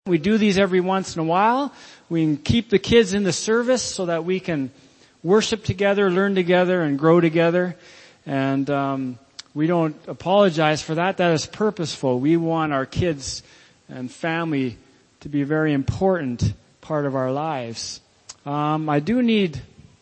We do these every once in a while. We can keep the kids in the service so that we can worship together, learn together, and grow together. And we don't apologize for that. That is purposeful. We want our kids and family to be a very important part of our lives. I'm going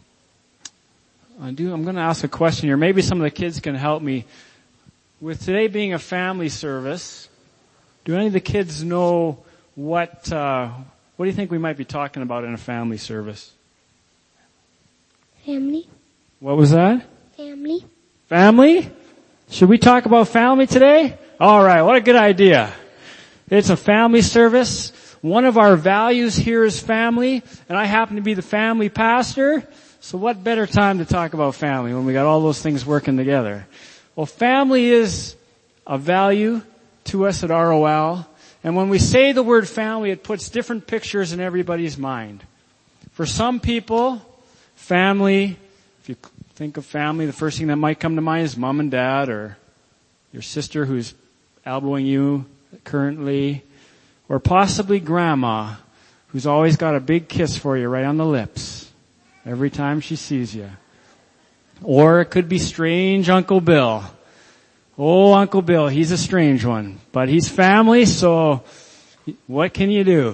to ask a question here. Maybe some of the kids can help me. With today being a family service, do any of the kids know what do you think we might be talking about in a family service? Family. What was that? Family. Family? Should we talk about family today? All right, what a good idea. It's a family service. One of our values here is family, and I happen to be the family pastor. So what better time to talk about family when we got all those things working together? Well, family is a value to us at ROL. And when we say the word family, it puts different pictures in everybody's mind. For some people, family, if you think of family, the first thing that might come to mind is mom and dad, or your sister who's elbowing you currently, or possibly grandma, who's always got a big kiss for you right on the lips every time she sees you. Or it could be strange Uncle Bill. Oh, Uncle Bill, he's a strange one. But he's family, so what can you do?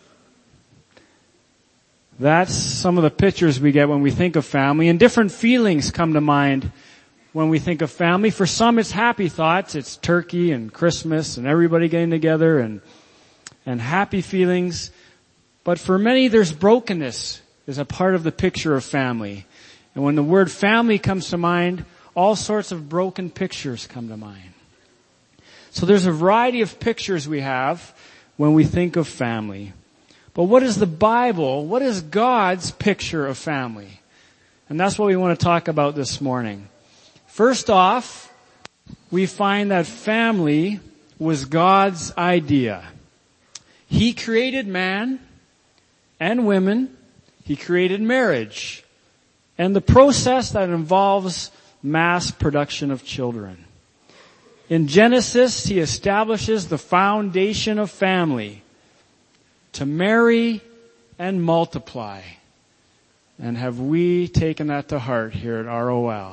That's some of the pictures we get when we think of family. And different feelings come to mind when we think of family. For some, it's happy thoughts. It's turkey and Christmas and everybody getting together and happy feelings. But for many, there's brokenness as a part of the picture of family. And when the word family comes to mind, all sorts of broken pictures come to mind. So there's a variety of pictures we have when we think of family. But what is the Bible? What is God's picture of family? And that's what we want to talk about this morning. First off, we find that family was God's idea. He created man and women. He created marriage and the process that involves mass production of children. In Genesis, he establishes the foundation of family to marry and multiply. And have we taken that to heart here at ROL?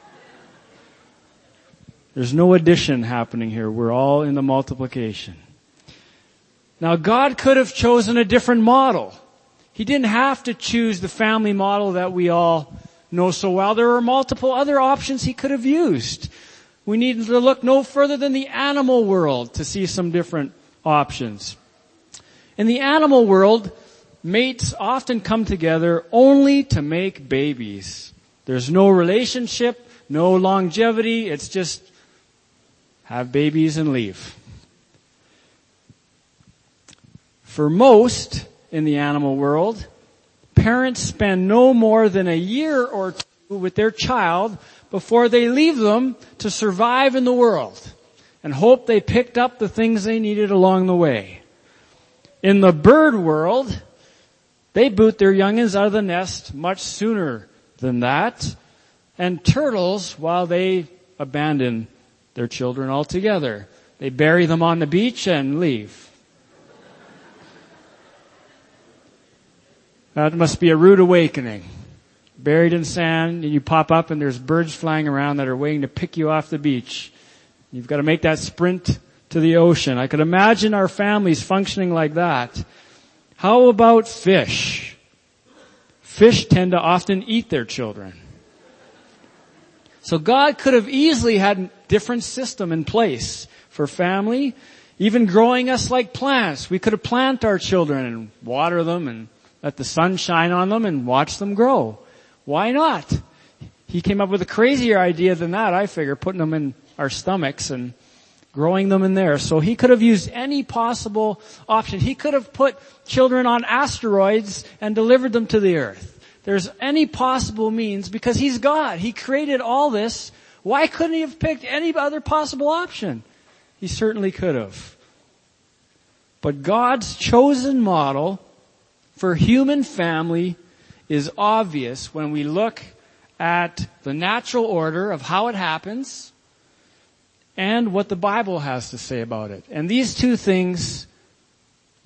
There's no addition happening here. We're all in the multiplication. Now, God could have chosen a different model. He didn't have to choose the family model that we all know so well. There are multiple other options he could have used. We need to look no further than the animal world to see some different options. In the animal world, mates often come together only to make babies. There's no relationship, no longevity. It's just have babies and leave. For most in the animal world, parents spend no more than a year or two with their child before they leave them to survive in the world and hope they picked up the things they needed along the way. In the bird world, they boot their youngins out of the nest much sooner than that. And turtles, while they abandon their children altogether, they bury them on the beach and leave. That must be a rude awakening. Buried in sand, and you pop up and there's birds flying around that are waiting to pick you off the beach. You've got to make that sprint to the ocean. I could imagine our families functioning like that. How about fish? Fish tend to often eat their children. So God could have easily had a different system in place for family, even growing us like plants. We could have planted our children and water them and let the sun shine on them and watch them grow. Why not? He came up with a crazier idea than that, I figure, putting them in our stomachs and growing them in there. So he could have used any possible option. He could have put children on asteroids and delivered them to the earth. There's any possible means because he's God. He created all this. Why couldn't he have picked any other possible option? He certainly could have. But God's chosen model for human family is obvious when we look at the natural order of how it happens and what the Bible has to say about it. And these two things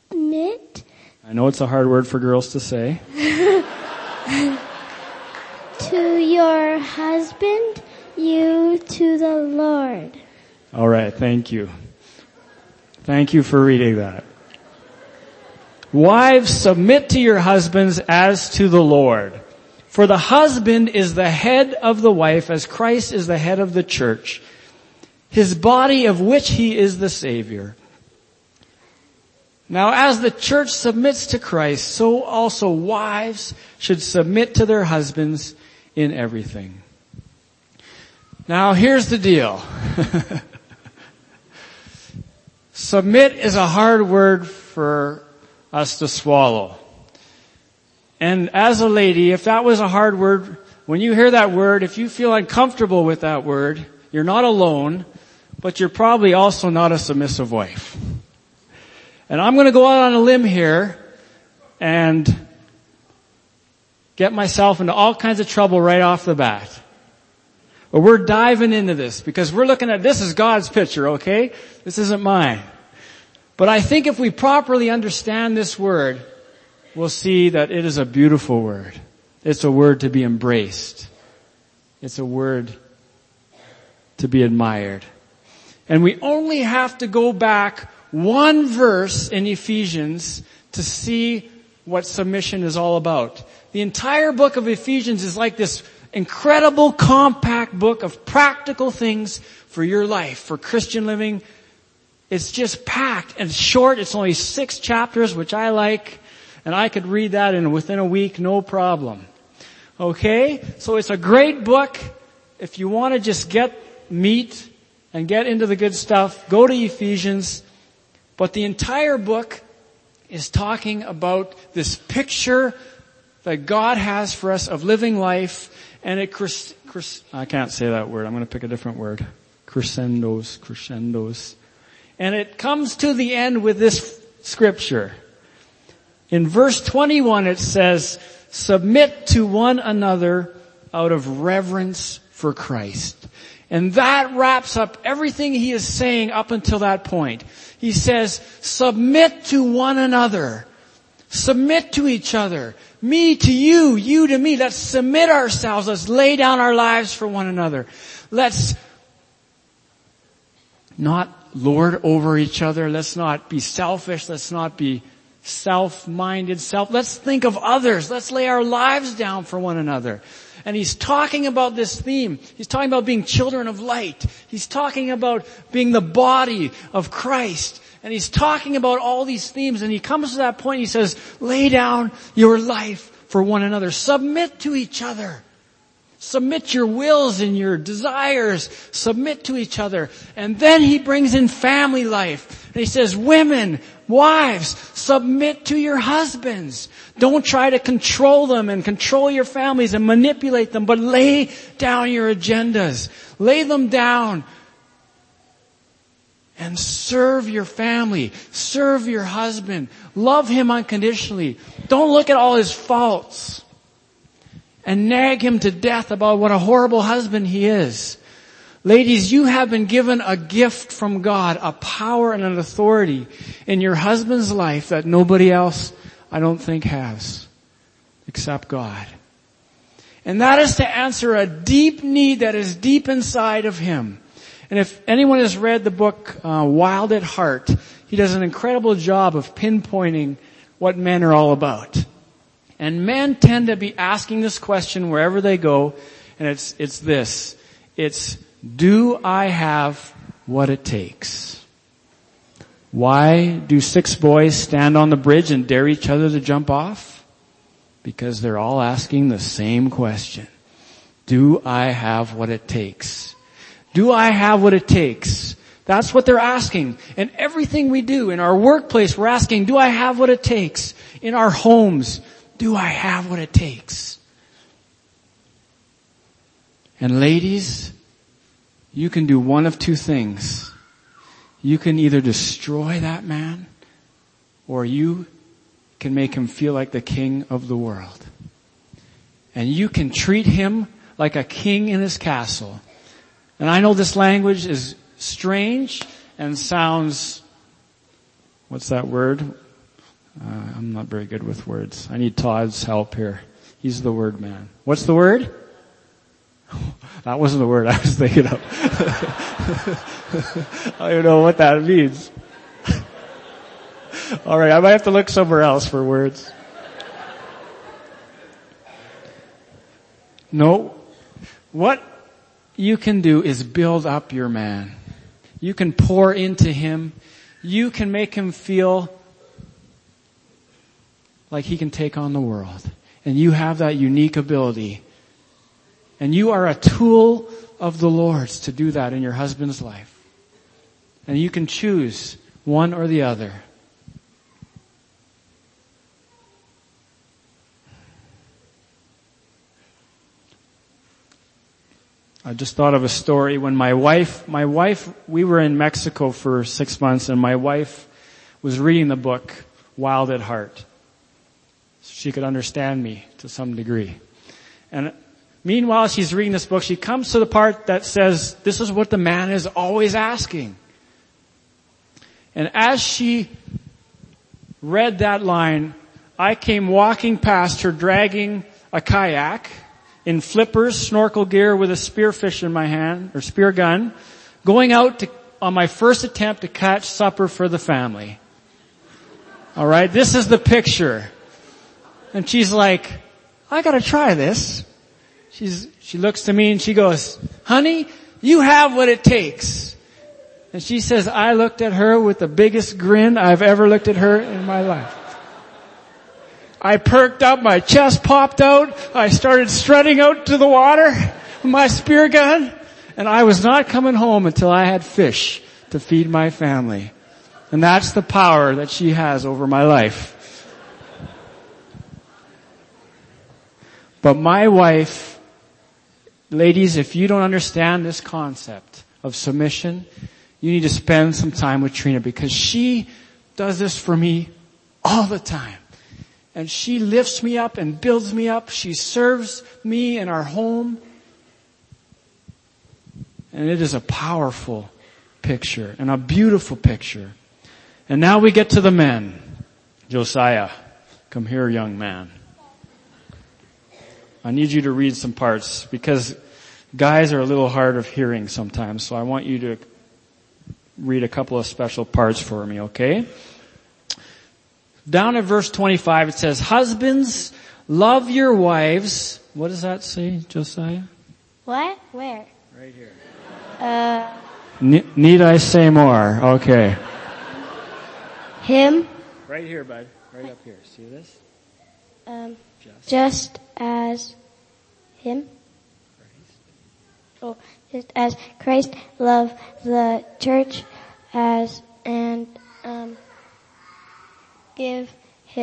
I know it's a hard word for girls to say. To your husband, you to the Lord. All right, thank you. Thank you for reading that. Wives, submit to your husbands as to the Lord. For the husband is the head of the wife, as Christ is the head of the church, his body of which he is the Savior. Now, as the church submits to Christ, so also wives should submit to their husbands in everything. Now, here's the deal. Submit is a hard word for us to swallow. And as a lady, if that was a hard word, when you hear that word, if you feel uncomfortable with that word, you're not alone, but you're probably also not a submissive wife. And I'm going to go out on a limb here and get myself into all kinds of trouble right off the bat. But we're diving into this because we're looking at, this is God's picture, okay? This isn't mine. But I think if we properly understand this word, we'll see that it is a beautiful word. It's a word to be embraced. It's a word to be admired. And we only have to go back one verse in Ephesians to see what submission is all about. The entire book of Ephesians is like this incredible compact book of practical things for your life, for Christian living. It's just packed and short. It's only 6 chapters, which I like, and I could read that within a week, no problem. Okay? So it's a great book. If you want to just get meat and get into the good stuff, go to Ephesians. But the entire book is talking about this picture that God has for us of living life, and I can't say that word. I'm going to pick a different word. Crescendos. And it comes to the end with this scripture. In verse 21 it says, submit to one another out of reverence for Christ. And that wraps up everything he is saying up until that point. He says, submit to one another. Submit to each other. Me to you, you to me. Let's submit ourselves. Let's lay down our lives for one another. Let's not lord over each other. Let's not be selfish. Let's not be self-minded. Let's think of others. Let's lay our lives down for one another. And he's talking about this theme. He's talking about being children of light. He's talking about being the body of Christ. And he's talking about all these themes. And he comes to that point and he says, lay down your life for one another. Submit to each other. Submit your wills and your desires. Submit to each other. And then he brings in family life. And he says, women, wives, submit to your husbands. Don't try to control them and control your families and manipulate them, but lay down your agendas. Lay them down and serve your family. Serve your husband. Love him unconditionally. Don't look at all his faults and nag him to death about what a horrible husband he is. Ladies, you have been given a gift from God, a power and an authority in your husband's life that nobody else, I don't think, has, except God. And that is to answer a deep need that is deep inside of him. And if anyone has read the book Wild at Heart, he does an incredible job of pinpointing what men are all about. And men tend to be asking this question wherever they go, and it's this. It's, do I have what it takes? Why do 6 boys stand on the bridge and dare each other to jump off? Because they're all asking the same question. Do I have what it takes? Do I have what it takes? That's what they're asking. And everything we do in our workplace, we're asking, do I have what it takes? In our homes, do I have what it takes? And ladies, you can do one of 2 things. You can either destroy that man, or you can make him feel like the king of the world. And you can treat him like a king in his castle. And I know this language is strange and sounds, what's that word? I'm not very good with words. I need Todd's help here. He's the word man. What's the word? That wasn't the word I was thinking of. I don't even know what that means. All right, I might have to look somewhere else for words. No. What you can do is build up your man. You can pour into him. You can make him feel like he can take on the world. And you have that unique ability. And you are a tool of the Lord's to do that in your husband's life. And you can choose one or the other. I just thought of a story when my wife, we were in Mexico for 6 months, and my wife was reading the book Wild at Heart. So she could understand me to some degree. And meanwhile, she's reading this book, she comes to the part that says, this is what the man is always asking. And as she read that line, I came walking past her dragging a kayak in flippers, snorkel gear with a spearfish in my hand, or spear gun, going out on my first attempt to catch supper for the family. Alright, this is the picture. And she's like, I gotta try this. She looks to me and she goes, honey, you have what it takes. And she says, I looked at her with the biggest grin I've ever looked at her in my life. I perked up, my chest popped out, I started strutting out to the water with my spear gun, and I was not coming home until I had fish to feed my family. And that's the power that she has over my life. But my wife, ladies, if you don't understand this concept of submission, you need to spend some time with Trina, because she does this for me all the time. And she lifts me up and builds me up. She serves me in our home. And it is a powerful picture and a beautiful picture. And now we get to the men. Josiah, come here, young man. I need you to read some parts, because guys are a little hard of hearing sometimes. So I want you to read a couple of special parts for me, okay? Down at verse 25 it says, husbands, love your wives. What does that say, Josiah? What? Where? Right here. Need I say more? Okay. Him. Right here, bud. Right up here. See this? Just as him. Oh, just as Christ loved the church and give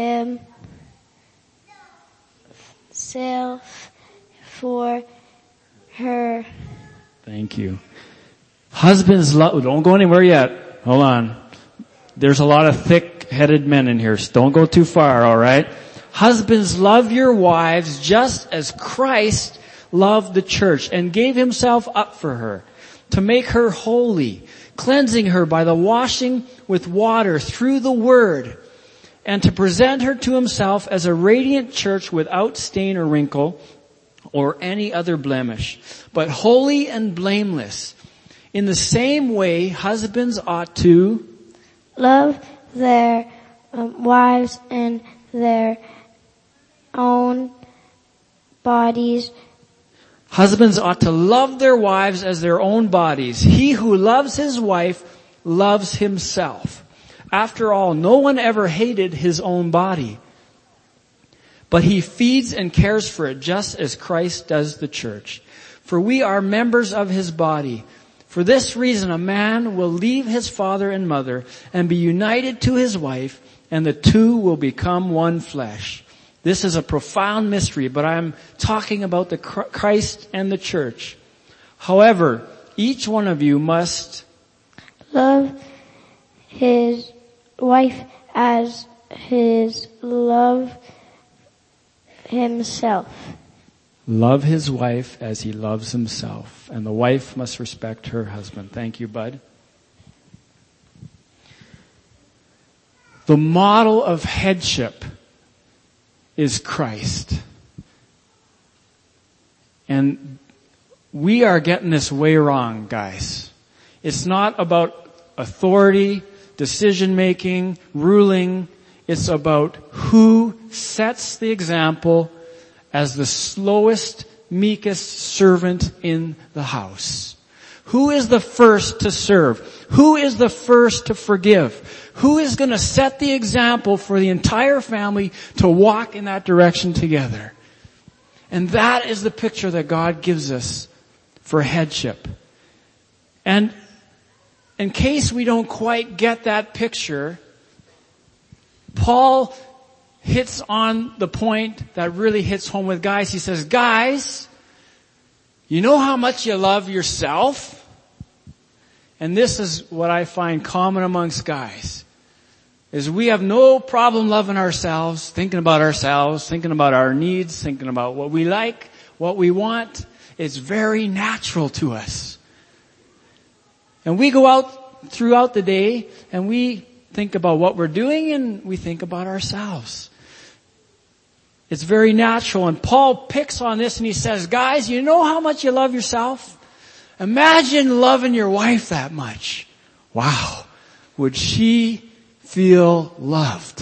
himself for her. Thank you. Husbands love, don't go anywhere yet. Hold on. There's a lot of thick-headed men in here, so don't go too far, alright? Husbands, love your wives just as Christ loved the church and gave himself up for her, to make her holy, cleansing her by the washing with water through the word, and to present her to himself as a radiant church without stain or wrinkle or any other blemish, but holy and blameless. In the same way, husbands ought to love their wives and their own bodies. Husbands ought to love their wives as their own bodies. He who loves his wife loves himself. After all, no one ever hated his own body, but he feeds and cares for it just as Christ does the church. For we are members of his body. For this reason, a man will leave his father and mother and be united to his wife, and the two will become one flesh. This is a profound mystery, but I'm talking about the Christ and the church. However, each one of you must love his wife as his love himself. Love his wife as he loves himself. And the wife must respect her husband. Thank you, bud. The model of headship is Christ. And we are getting this way wrong, guys. It's not about authority, decision making, ruling. It's about who sets the example as the slowest, meekest servant in the house. Who is the first to serve? Who is the first to forgive? Who is going to set the example for the entire family to walk in that direction together? And that is the picture that God gives us for headship. And in case we don't quite get that picture, Paul hits on the point that really hits home with guys. He says, guys, you know how much you love yourself? And this is what I find common amongst guys, is we have no problem loving ourselves, thinking about our needs, thinking about what we like, what we want. It's very natural to us. And we go out throughout the day and we think about what we're doing and we think about ourselves. It's very natural. And Paul picks on this and he says, guys, you know how much you love yourself? Imagine loving your wife that much. Wow. Would she feel loved?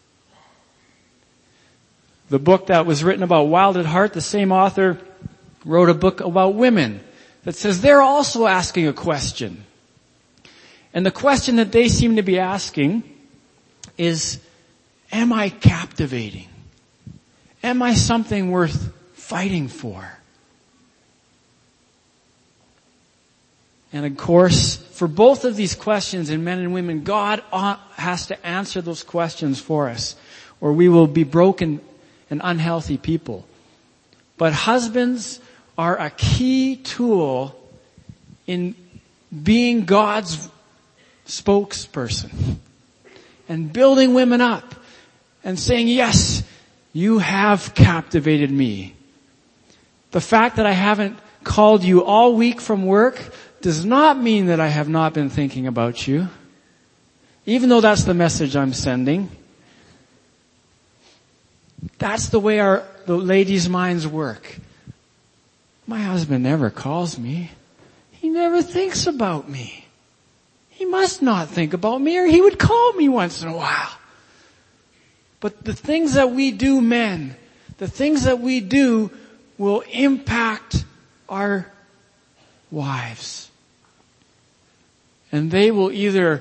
The book that was written about Wild at Heart, the same author wrote a book about women that says they're also asking a question. And the question that they seem to be asking is, am I captivating? Am I something worth fighting for? And of course, for both of these questions in men and women, God has to answer those questions for us, or we will be broken and unhealthy people. But husbands are a key tool in being God's spokesperson and building women up and saying, yes, you have captivated me. The fact that I haven't called you all week from work does not mean that I have not been thinking about you, even though that's the message I'm sending. That's the way the ladies' minds work. My husband never calls me. He never thinks about me. He must not think about me, or he would call me once in a while. But the things that we do, men, the things that we do will impact our wives. And they will either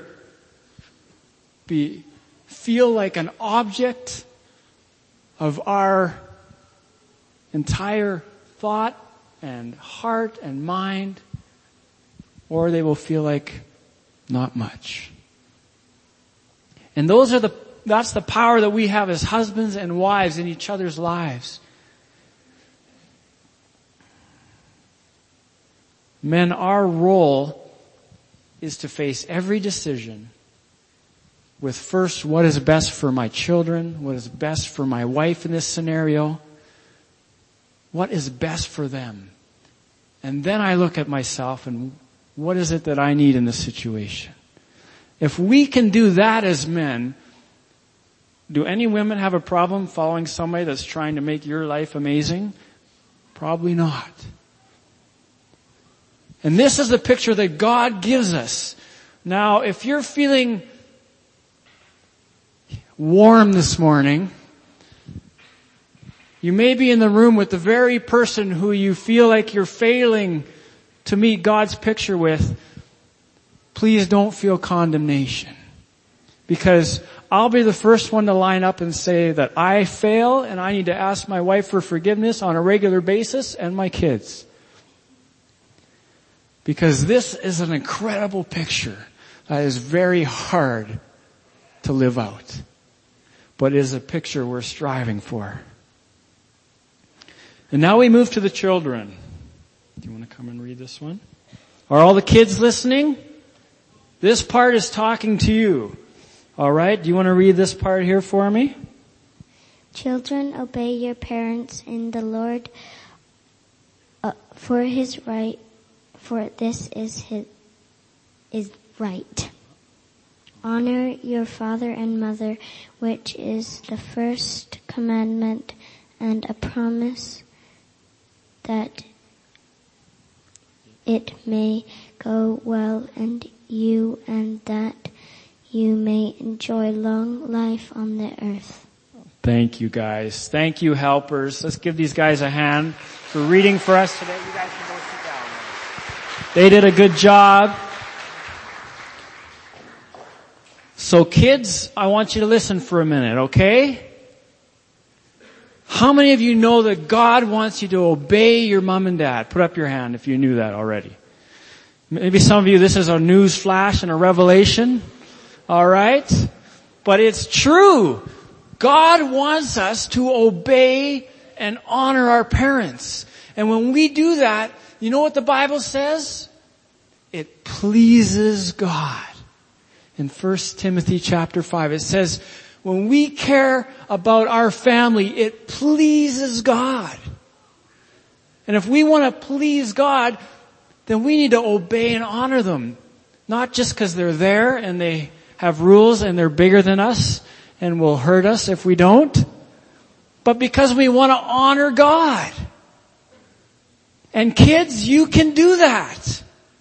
feel like an object of our entire thought and heart and mind, or they will feel like not much. And that's the power that we have as husbands and wives in each other's lives. Men, our role is to face every decision with first, what is best for my children? What is best for my wife in this scenario? What is best for them? And then I look at myself and what is it that I need in this situation? If we can do that as men, do any women have a problem following somebody that's trying to make your life amazing? Probably not. And this is the picture that God gives us. Now, if you're feeling warm this morning, you may be in the room with the very person who you feel like you're failing to meet God's picture with. Please don't feel condemnation. Because I'll be the first one to line up and say that I fail and I need to ask my wife for forgiveness on a regular basis and my kids. Because this is an incredible picture that is very hard to live out. But it is a picture we're striving for. And now we move to the children. Do you want to come and read this one? Are all the kids listening? This part is talking to you. All right, do you want to read this part here for me? Children, obey your parents in the Lord, for his right, for this is right. Honor your father and mother, which is the first commandment and a promise that it may go well and that you may enjoy long life on the earth. Thank you, guys. Thank you, helpers. Let's give these guys a hand for reading for us today. You guys can go sit down. They did a good job. So kids, I want you to listen for a minute, okay? How many of you know that God wants you to obey your mom and dad? Put up your hand if you knew that already. Maybe some of you, this is a news flash and a revelation. Alright? But it's true. God wants us to obey and honor our parents. And when we do that, you know what the Bible says? It pleases God. In 1 Timothy chapter 5, it says, when we care about our family, it pleases God. And if we want to please God, then we need to obey and honor them. Not just because they're there and they have rules and they're bigger than us and will hurt us if we don't, but because we want to honor God. And kids, you can do that.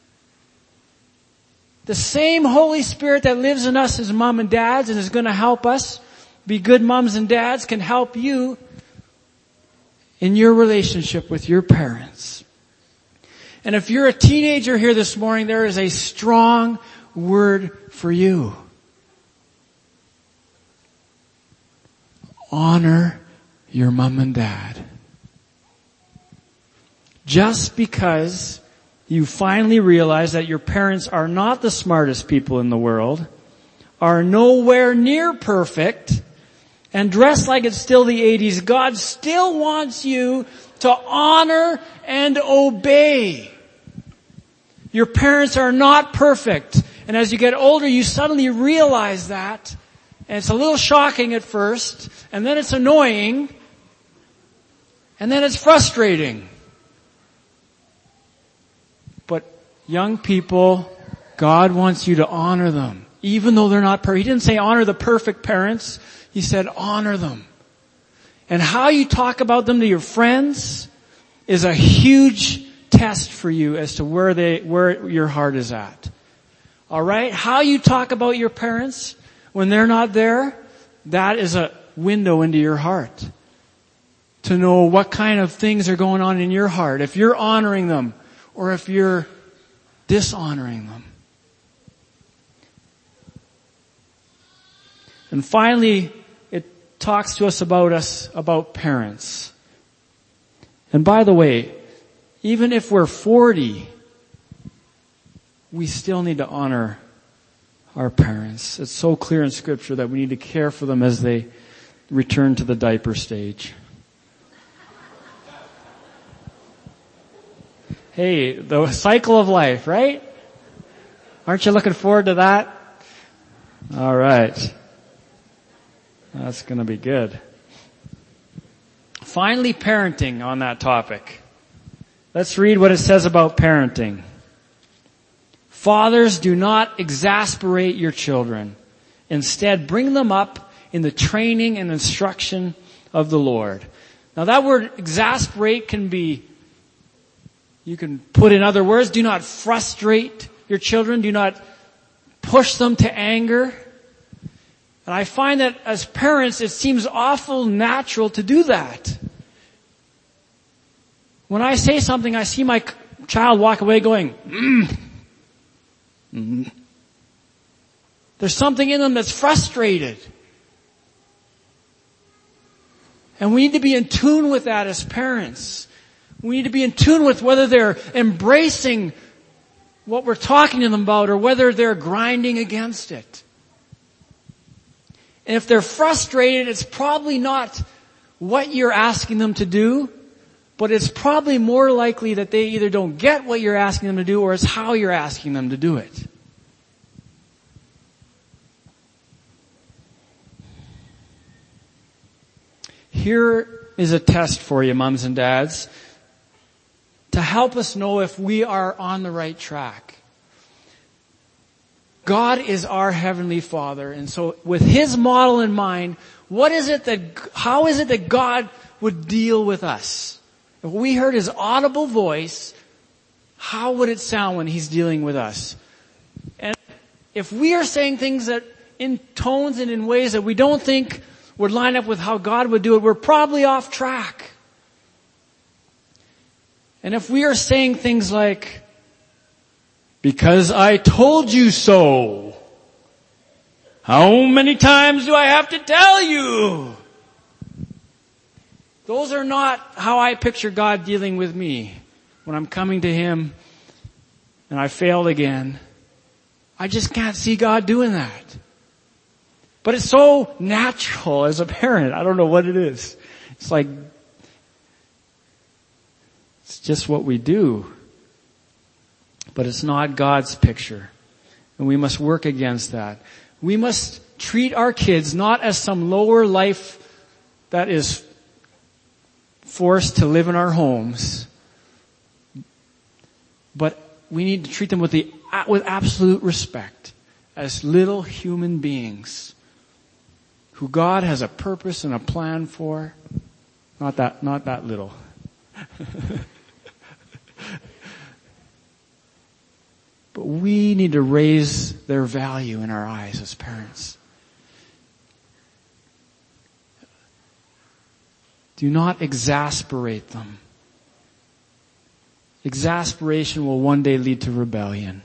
The same Holy Spirit that lives in us as mom and dads and is going to help us be good moms and dads can help you in your relationship with your parents. And if you're a teenager here this morning, there is a strong word for you. Honor your mom and dad. Just because you finally realize that your parents are not the smartest people in the world, are nowhere near perfect, and dress like it's still the 80s, God still wants you to honor and obey. Your parents are not perfect. And as you get older, you suddenly realize that. And it's a little shocking at first, and then it's annoying, and then it's frustrating. But young people, God wants you to honor them, even though they're not perfect. He didn't say honor the perfect parents. He said honor them. And how you talk about them to your friends is a huge test for you as to where your heart is at. Alright? How you talk about your parents when they're not there, that is a window into your heart. To know what kind of things are going on in your heart. If you're honoring them or if you're dishonoring them. And finally, it talks to us about parents. And by the way, even if we're 40, we still need to honor our parents. It's so clear in Scripture that we need to care for them as they return to the diaper stage. Hey, the cycle of life, right? Aren't you looking forward to that? All right. That's going to be good. Finally, parenting on that topic. Let's read what it says about parenting. Fathers, do not exasperate your children. Instead, bring them up in the training and instruction of the Lord. Now that word exasperate you can put in other words, do not frustrate your children. Do not push them to anger. And I find that as parents, it seems awful natural to do that. When I say something, I see my child walk away going, There's something in them that's frustrated. And we need to be in tune with that as parents. We need to be in tune with whether they're embracing what we're talking to them about or whether they're grinding against it. And if they're frustrated, it's probably not what you're asking them to do, but it's probably more likely that they either don't get what you're asking them to do or it's how you're asking them to do it. Here is a test for you, moms and dads, to help us know if we are on the right track. God is our Heavenly Father. And so with His model in mind, how is it that God would deal with us? If we heard His audible voice, how would it sound when He's dealing with us? And if we are saying things that in tones and in ways that we don't think would line up with how God would do it, we're probably off track. And if we are saying things like, because I told you so, how many times do I have to tell you? Those are not how I picture God dealing with me. When I'm coming to Him and I failed again, I just can't see God doing that. But it's so natural as a parent. I don't know what it is. It's like, it's just what we do. But it's not God's picture. And we must work against that. We must treat our kids not as some lower life that is forced to live in our homes, but we need to treat them with absolute respect as little human beings who God has a purpose and a plan for. Not that little. But we need to raise their value in our eyes as parents. Do not exasperate them. Exasperation will one day lead to rebellion.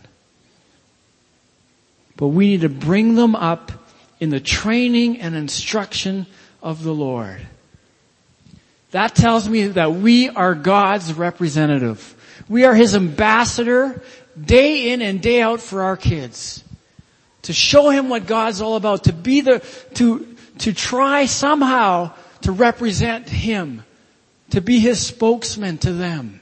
But we need to bring them up in the training and instruction of the Lord. That tells me that we are God's representative. We are His ambassador day in and day out for our kids. To show Him what God's all about. To try somehow to represent Him. To be His spokesman to them.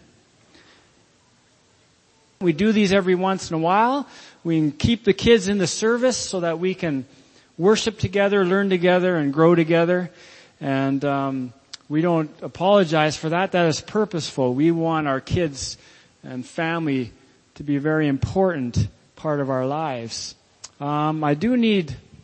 We do these every once in a while. We can keep the kids in the service so that we can worship together, learn together, and grow together. And we don't apologize for that. That is purposeful. We want our kids and family to be a very important part of our lives. I'm going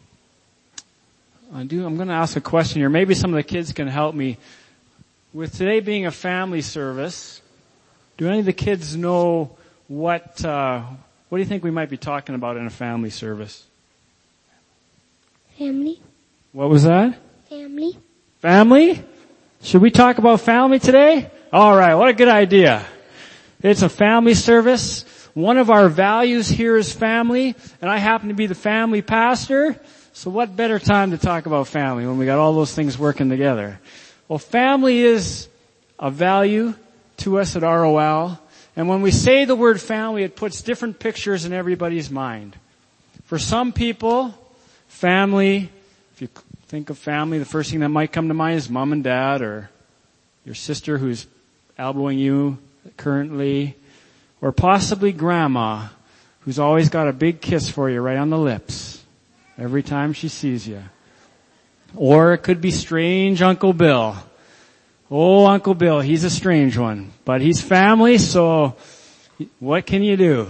to ask a question here. Maybe some of the kids can help me. With today being a family service, do any of the kids know what do you think we might be talking about in a family service? Family. What was that? Family. Family? Should we talk about family today? All right, what a good idea. It's a family service. One of our values here is family, and I happen to be the family pastor. So what better time to talk about family when we got all those things working together? Well, family is a value to us at ROL. And when we say the word family, it puts different pictures in everybody's mind. For some people, family, if you think of family, the first thing that might come to mind is mom and dad, or your sister who's elbowing you currently, or possibly grandma, who's always got a big kiss for you right on the lips every time she sees you. Or it could be strange Uncle Bill. Oh, Uncle Bill, he's a strange one. But he's family, so what can you do?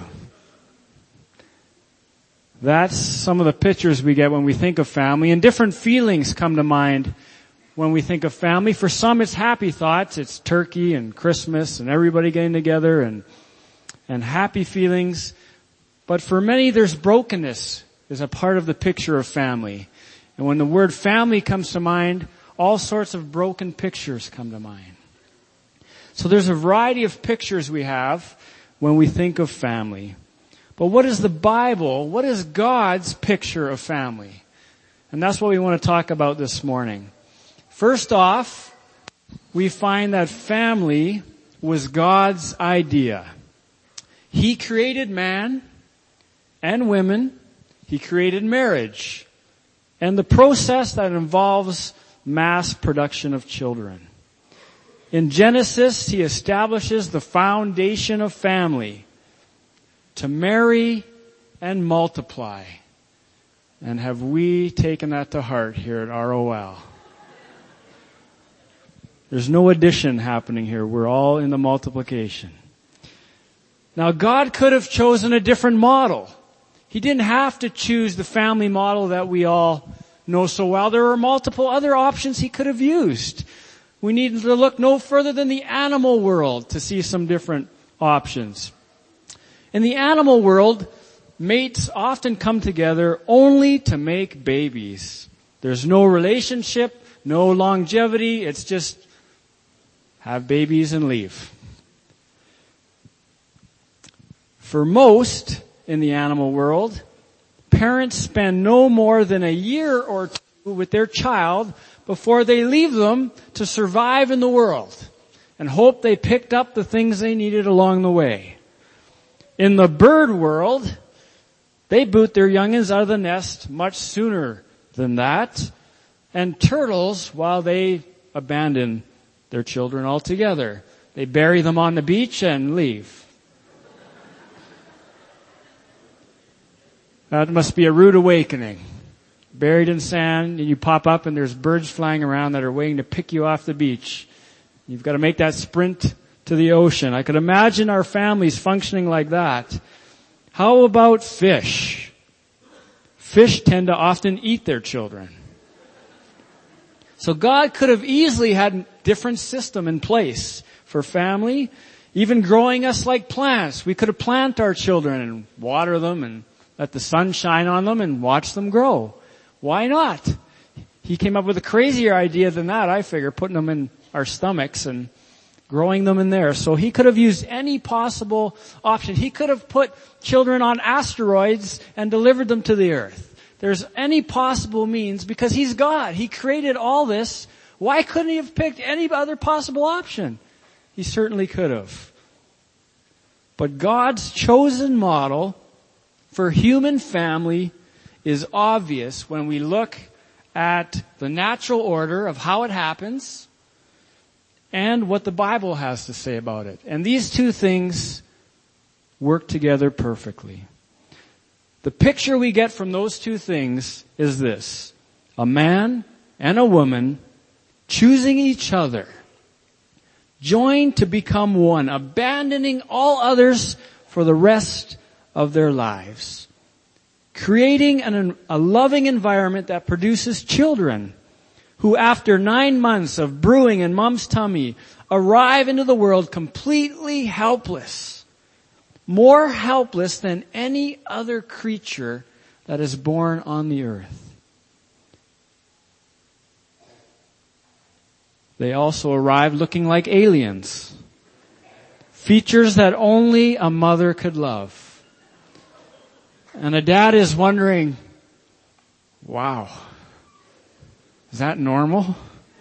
That's some of the pictures we get when we think of family. And different feelings come to mind when we think of family. For some, it's happy thoughts. It's turkey and Christmas and everybody getting together and happy feelings. But for many, there's brokenness is a part of the picture of family. And when the word family comes to mind, all sorts of broken pictures come to mind. So there's a variety of pictures we have when we think of family. But what is the Bible? What is God's picture of family? And that's what we want to talk about this morning. First off, we find that family was God's idea. He created man and women. He created marriage and the process that involves mass production of children. In Genesis, He establishes the foundation of family to marry and multiply. And have we taken that to heart here at ROL? There's no addition happening here. We're all in the multiplication. Now, God could have chosen a different model. He didn't have to choose the family model that we all know so well. There were multiple other options he could have used. We need to look no further than the animal world to see some different options. In the animal world, mates often come together only to make babies. There's no relationship, no longevity. It's just have babies and leave. For most in the animal world, parents spend no more than a year or two with their child before they leave them to survive in the world and hope they picked up the things they needed along the way. In the bird world, they boot their youngins out of the nest much sooner than that. And turtles, while they abandon their children altogether, they bury them on the beach and leave. That must be a rude awakening. Buried in sand, and you pop up and there's birds flying around that are waiting to pick you off the beach. You've got to make that sprint to the ocean. I could imagine our families functioning like that. How about fish? Fish tend to often eat their children. So God could have easily had a different system in place for family, even growing us like plants. We could have planted our children and water them and let the sun shine on them and watch them grow. Why not? He came up with a crazier idea than that, I figure, putting them in our stomachs and growing them in there. So he could have used any possible option. He could have put children on asteroids and delivered them to the earth. There's any possible means because he's God. He created all this. Why couldn't he have picked any other possible option? He certainly could have. But God's chosen model for human family is obvious when we look at the natural order of how it happens and what the Bible has to say about it. And these two things work together perfectly. The picture we get from those two things is this: a man and a woman choosing each other, joined to become one, abandoning all others for the rest of their lives, creating a loving environment that produces children who, after 9 months of brewing in mom's tummy, arrive into the world completely helpless, more helpless than any other creature that is born on the earth. They also arrive looking like aliens, features that only a mother could love. And a dad is wondering, wow, is that normal?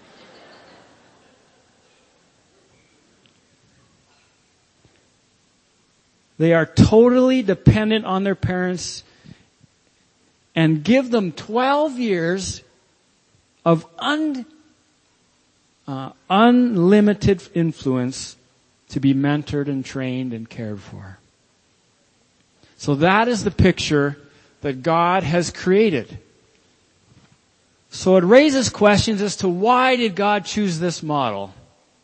They are totally dependent on their parents and give them 12 years of unlimited influence to be mentored and trained and cared for. So that is the picture that God has created. So it raises questions as to why did God choose this model?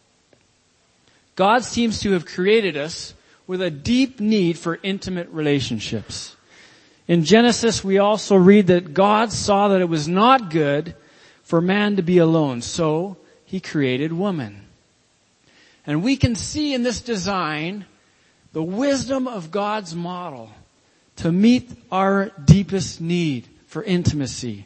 God seems to have created us with a deep need for intimate relationships. In Genesis, we also read that God saw that it was not good for man to be alone, so he created woman. And we can see in this design the wisdom of God's model to meet our deepest need for intimacy.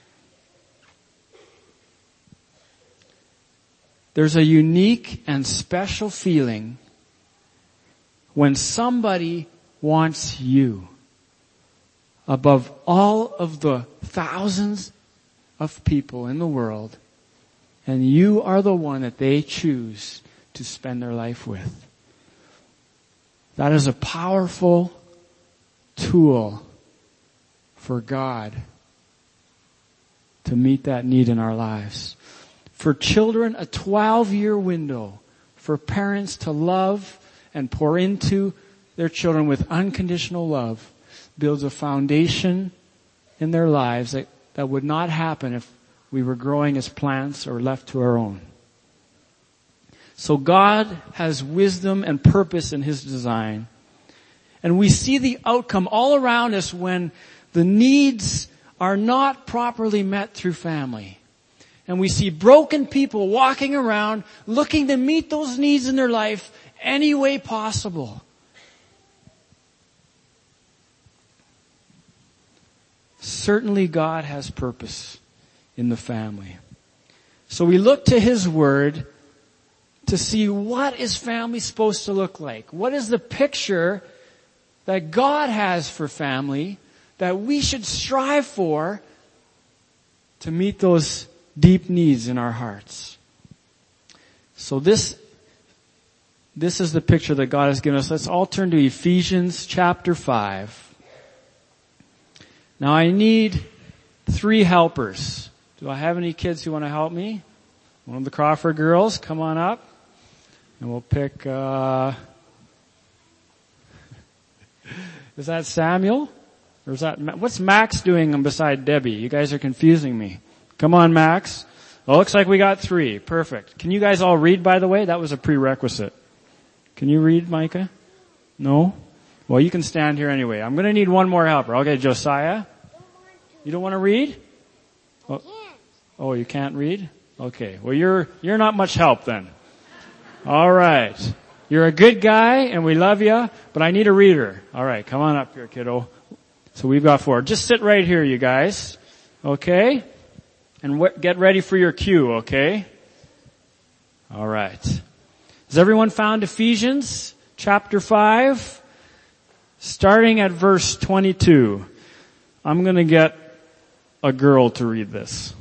There's a unique and special feeling when somebody wants you above all of the thousands of people in the world, and you are the one that they choose to spend their life with. That is a powerful tool for God to meet that need in our lives. For children, a 12-year window for parents to love and pour into their children with unconditional love builds a foundation in their lives that would not happen if we were growing as plants or left to our own. So God has wisdom and purpose in His design. And we see the outcome all around us when the needs are not properly met through family. And we see broken people walking around looking to meet those needs in their life any way possible. Certainly God has purpose in the family. So we look to His Word to see what is family supposed to look like. What is the picture that God has for family that we should strive for to meet those deep needs in our hearts? So this is the picture that God has given us. Let's all turn to Ephesians chapter 5. Now I need 3 helpers. Do I have any kids who want to help me? One of the Crawford girls, come on up. And we'll pick, is that Samuel? Or is that, what's Max doing beside Debbie? You guys are confusing me. Come on, Max. Well, looks like we got 3. Perfect. Can you guys all read, by the way? That was a prerequisite. Can you read, Micah? No? Well, you can stand here anyway. I'm going to need one more helper. Okay, Josiah? You don't want to read? Oh, you can't read? Okay. Well, you're not much help then. All right. You're a good guy and we love you, but I need a reader. All right. Come on up here, kiddo. So we've got 4. Just sit right here, you guys. Okay? And get ready for your cue, okay? All right. Has everyone found Ephesians chapter 5? Starting at verse 22. I'm going to get a girl to read this.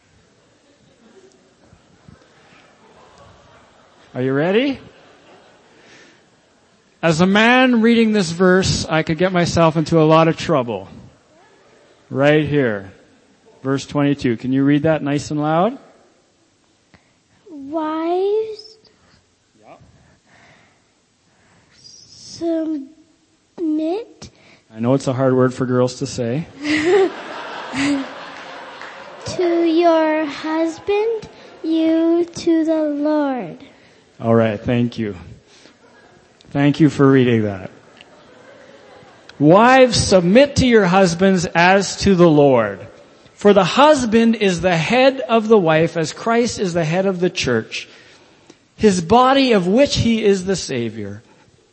Are you ready? As a man reading this verse, I could get myself into a lot of trouble. Right here. Verse 22. Can you read that nice and loud? Wives, submit. I know it's a hard word for girls to say. To your husband, you to the Lord. All right, thank you. Thank you for reading that. Wives, submit to your husbands as to the Lord. For the husband is the head of the wife, as Christ is the head of the church, His body, of which He is the Savior.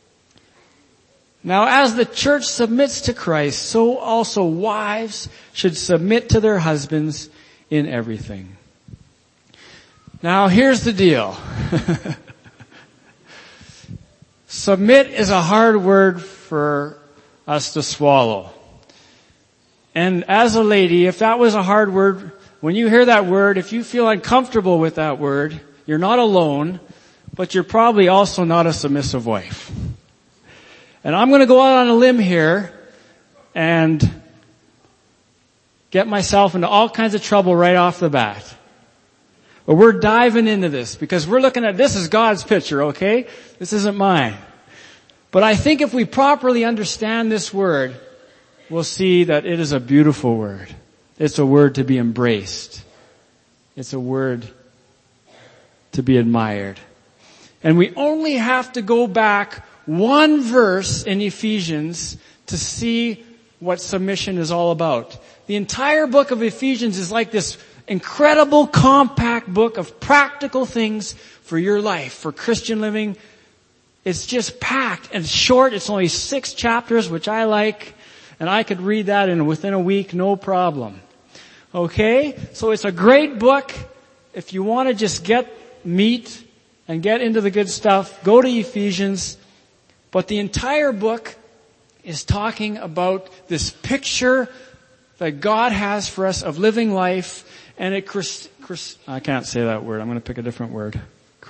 Now, as the church submits to Christ, so also wives should submit to their husbands in everything. Now, here's the deal. Submit is a hard word for us to swallow. And as a lady, if that was a hard word, when you hear that word, if you feel uncomfortable with that word, you're not alone, but you're probably also not a submissive wife. And I'm going to go out on a limb here and get myself into all kinds of trouble right off the bat. But we're diving into this because we're looking at this as God's picture, okay? This isn't mine. But I think if we properly understand this word, we'll see that it is a beautiful word. It's a word to be embraced. It's a word to be admired. And we only have to go back one verse in Ephesians to see what submission is all about. The entire book of Ephesians is like this incredible compact book of practical things for your life, for Christian living. It's just packed and short. It's only 6 chapters, which I like, and I could read that within a week, no problem. Okay? So it's a great book. If you want to just get meat and get into the good stuff, go to Ephesians. But the entire book is talking about this picture that God has for us of living life, and it I can't say that word. I'm going to pick a different word.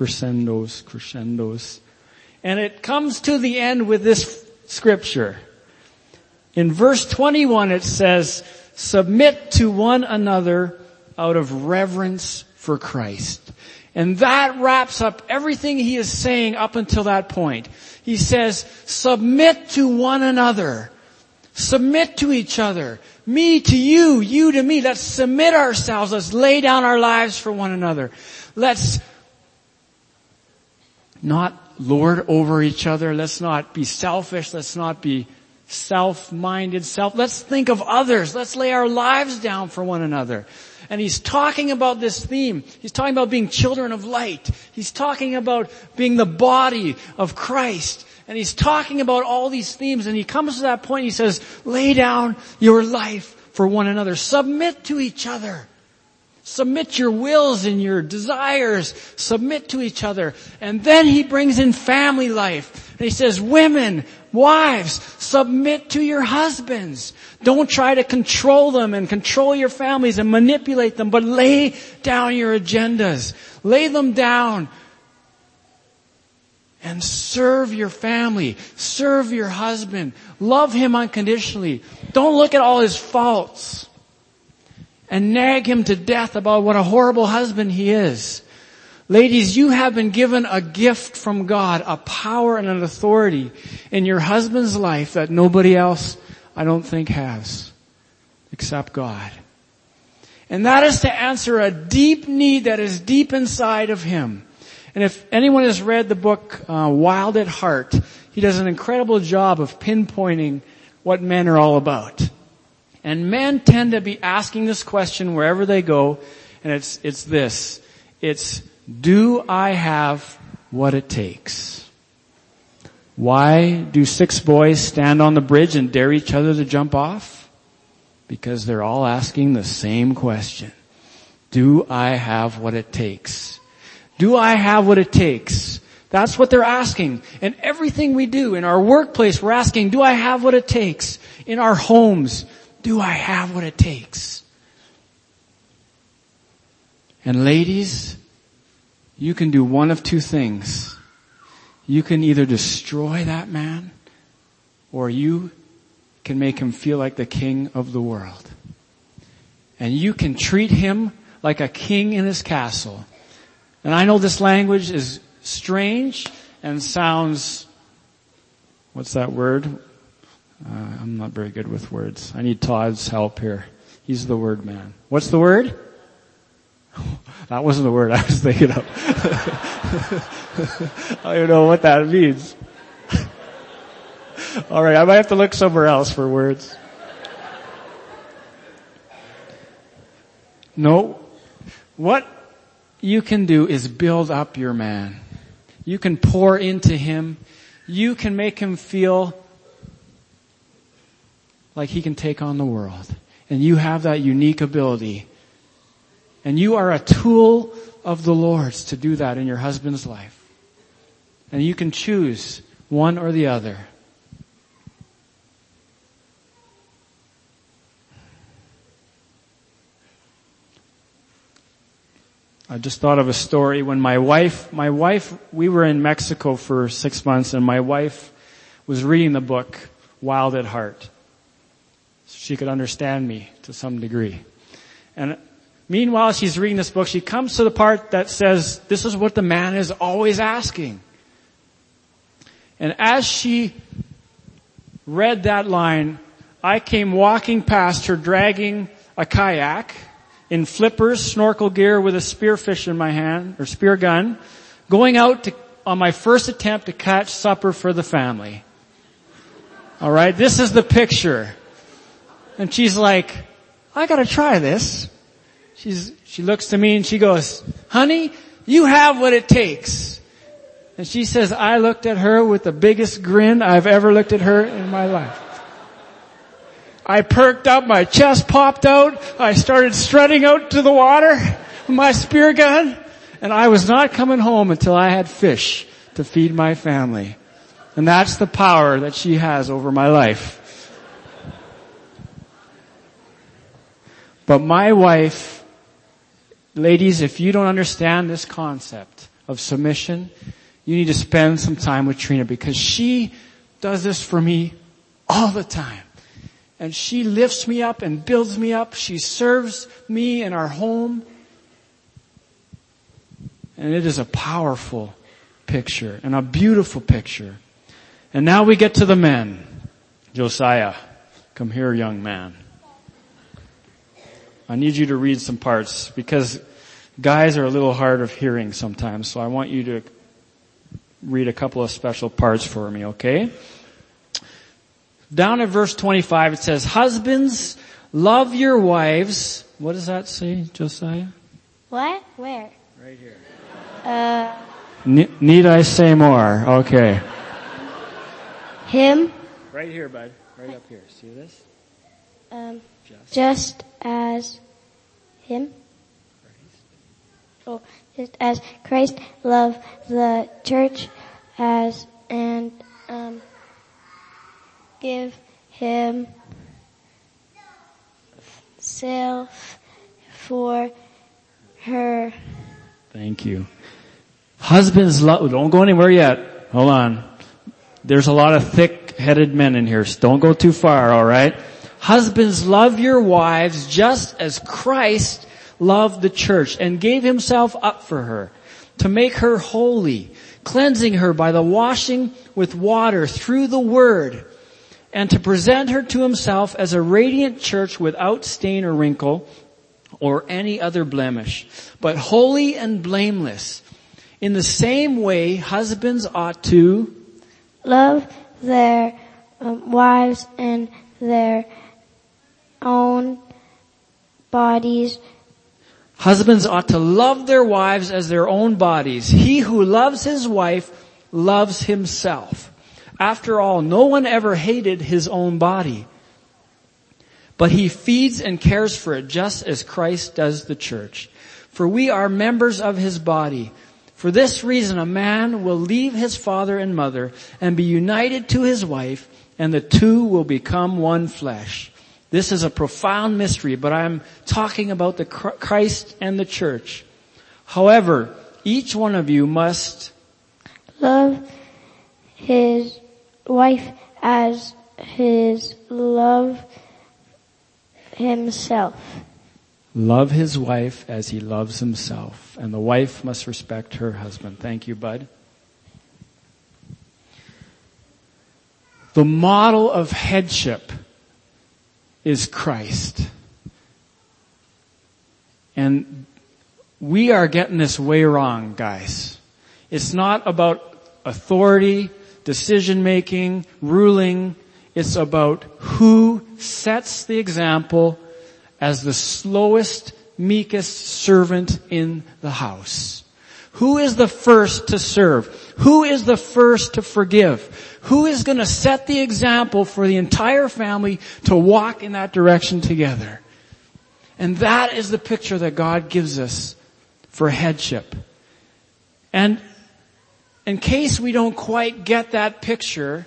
Crescendos. And it comes to the end with this scripture. In verse 21 it says, submit to one another out of reverence for Christ. And that wraps up everything he is saying up until that point. He says, submit to one another. Submit to each other. Me to you, you to me. Let's submit ourselves. Let's lay down our lives for one another. Let's not lord over each other. Let's not be selfish. Let's not be self-minded. Let's think of others. Let's lay our lives down for one another. And he's talking about this theme. He's talking about being children of light. He's talking about being the body of Christ. And he's talking about all these themes. And he comes to that point. He says, lay down your life for one another. Submit to each other. Submit your wills and your desires. Submit to each other. And then he brings in family life. And he says, women, wives, submit to your husbands. Don't try to control them and control your families and manipulate them, but lay down your agendas. Lay them down and serve your family. Serve your husband. Love him unconditionally. Don't look at all his faults and nag him to death about what a horrible husband he is. Ladies, you have been given a gift from God, a power and an authority in your husband's life that nobody else, I don't think, has, except God. And that is to answer a deep need that is deep inside of him. And if anyone has read the book Wild at Heart, he does an incredible job of pinpointing what men are all about. And men tend to be asking this question wherever they go, and it's this. It's, do I have what it takes? Why do 6 boys stand on the bridge and dare each other to jump off? Because they're all asking the same question. Do I have what it takes? Do I have what it takes? That's what they're asking. And everything we do in our workplace, we're asking, do I have what it takes? In our homes, do I have what it takes? And ladies, you can do one of 2 things. You can either destroy that man, or you can make him feel like the king of the world. And you can treat him like a king in his castle. And I know this language is strange and sounds, what's that word? I'm not very good with words. I need Todd's help here. He's the word man. What's the word? That wasn't the word I was thinking of. I don't know what that means. All right, I might have to look somewhere else for words. No. What you can do is build up your man. You can pour into him. You can make him feel like he can take on the world. And you have that unique ability. And you are a tool of the Lord's to do that in your husband's life. And you can choose one or the other. I just thought of a story when my wife, we were in Mexico for 6 months, and my wife was reading the book Wild at Heart. She could understand me to some degree. And meanwhile, she's reading this book. She comes to the part that says, this is what the man is always asking. And as she read that line, I came walking past her dragging a kayak in flippers, snorkel gear with a spearfish in my hand, or spear gun, going out on my first attempt to catch supper for the family. All right, this is the picture. And she's like, I gotta try this. She looks to me and she goes, honey, you have what it takes. And she says, I looked at her with the biggest grin I've ever looked at her in my life. I perked up, my chest popped out, I started strutting out to the water with my spear gun, and I was not coming home until I had fish to feed my family. And that's the power that she has over my life. But my wife, ladies, if you don't understand this concept of submission, you need to spend some time with Trina, because she does this for me all the time. And she lifts me up and builds me up. She serves me in our home. And it is a powerful picture and a beautiful picture. And now we get to the men. Josiah, come here, young man. I need you to read some parts, because guys are a little hard of hearing sometimes, so I want you to read a couple of special parts for me, okay? Down at verse 25 it says, husbands, love your wives. What does that say, Josiah? What? Where? Right here. Need I say more? Okay. Him. Right here, bud. Right up here. See this? Just as him. Oh, just as Christ loved the church and give himself for her. Thank you. Husbands love, don't go anywhere yet. Hold on. There's a lot of thick-headed men in here, so don't go too far, alright? Husbands, love your wives just as Christ loved the church and gave himself up for her to make her holy, cleansing her by the washing with water through the word, and to present her to himself as a radiant church without stain or wrinkle or any other blemish, but holy and blameless. In the same way, husbands ought to love their wives and their own bodies. Husbands ought to love their wives as their own bodies. He who loves his wife loves himself. After all, no one ever hated his own body, but he feeds and cares for it just as Christ does the church. For we are members of his body. For this reason, a man will leave his father and mother and be united to his wife, and the two will become one flesh. This is a profound mystery, but I'm talking about the Christ and the church. However, each one of you must love his wife as his love himself. Love his wife as he loves himself, and the wife must respect her husband. Thank you, bud. The model of headship is Christ. And we are getting this way wrong, guys. It's not about authority, decision making, ruling. It's about who sets the example as the slowest, meekest servant in the house. Who is the first to serve? Who is the first to forgive? Who is going to set the example for the entire family to walk in that direction together? And that is the picture that God gives us for headship. And in case we don't quite get that picture,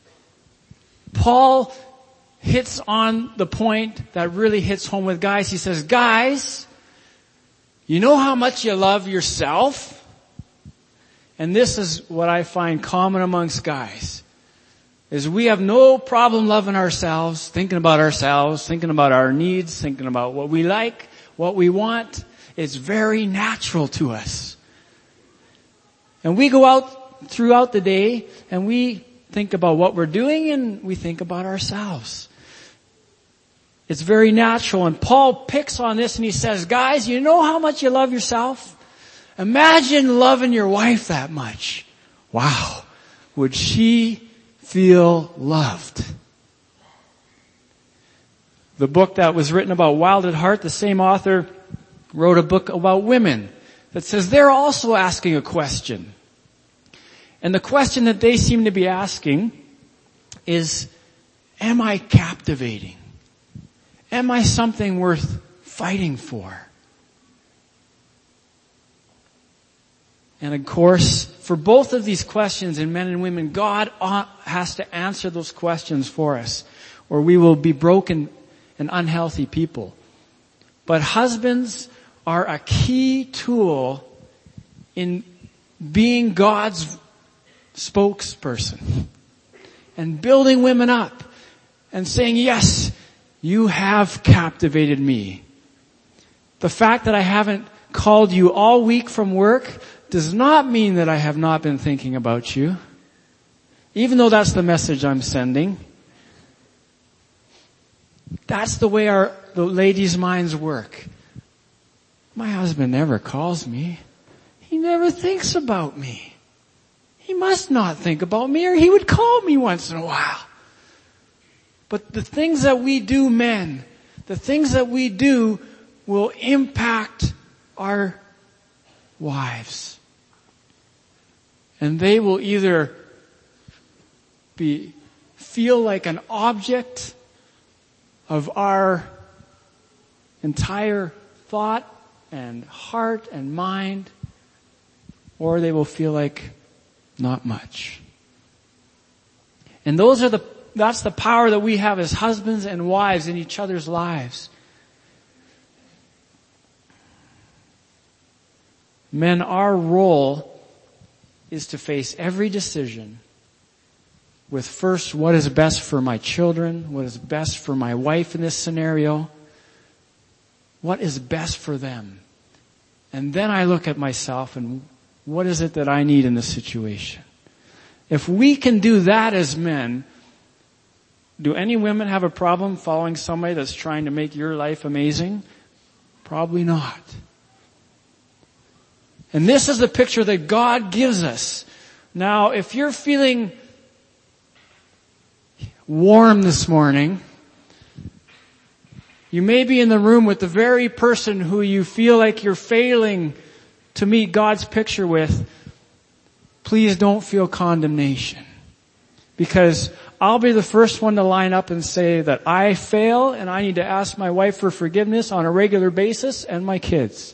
Paul hits on the point that really hits home with guys. He says, guys, you know how much you love yourself? And this is what I find common amongst guys, is we have no problem loving ourselves, thinking about our needs, thinking about what we like, what we want. It's very natural to us. And we go out throughout the day and we think about what we're doing and we think about ourselves. It's very natural. And Paul picks on this and he says, guys, you know how much you love yourself? Imagine loving your wife that much. Wow. Would she feel loved? The book that was written about Wild at Heart, the same author wrote a book about women that says they're also asking a question. And the question that they seem to be asking is, am I captivating? Am I something worth fighting for? And of course, for both of these questions in men and women, God has to answer those questions for us, or we will be broken and unhealthy people. But husbands are a key tool in being God's spokesperson and building women up and saying, yes, you have captivated me. The fact that I haven't called you all week from work does not mean that I have not been thinking about you, even though that's the message I'm sending. That's the way the ladies' minds work. My husband never calls me. He never thinks about me. he must not think about me, or he would call me once in a while. But the things that we do, men, the things that we do will impact our wives. And they will either feel like an object of our entire thought and heart and mind, or they will feel like not much. And that's the power that we have as husbands and wives in each other's lives. Men, our role is to face every decision with first, what is best for my children? What is best for my wife in this scenario? What is best for them? And then I look at myself and what is it that I need in this situation? If we can do that as men, do any women have a problem following somebody that's trying to make your life amazing? Probably not. And this is the picture that God gives us. Now, if you're feeling warm this morning, you may be in the room with the very person who you feel like you're failing to meet God's picture with. Please don't feel condemnation. Because I'll be the first one to line up and say that I fail and I need to ask my wife for forgiveness on a regular basis and my kids.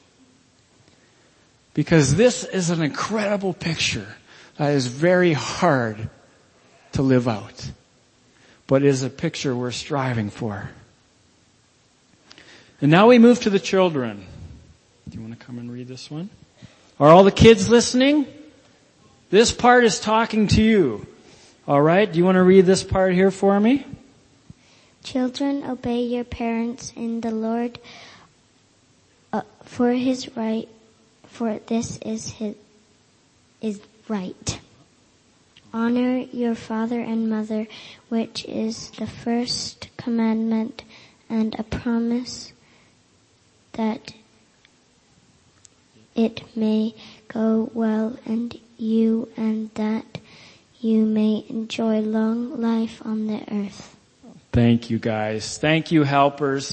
Because this is an incredible picture that is very hard to live out. But is a picture we're striving for. And now we move to the children. Do you want to come and read this one? Are all the kids listening? This part is talking to you. All right, do you want to read this part here for me? Children, obey your parents in the Lord, for this is right. Honor your father and mother, which is the first commandment and a promise that it may go well and that you may enjoy long life on the earth. Thank you, guys. Thank you, helpers.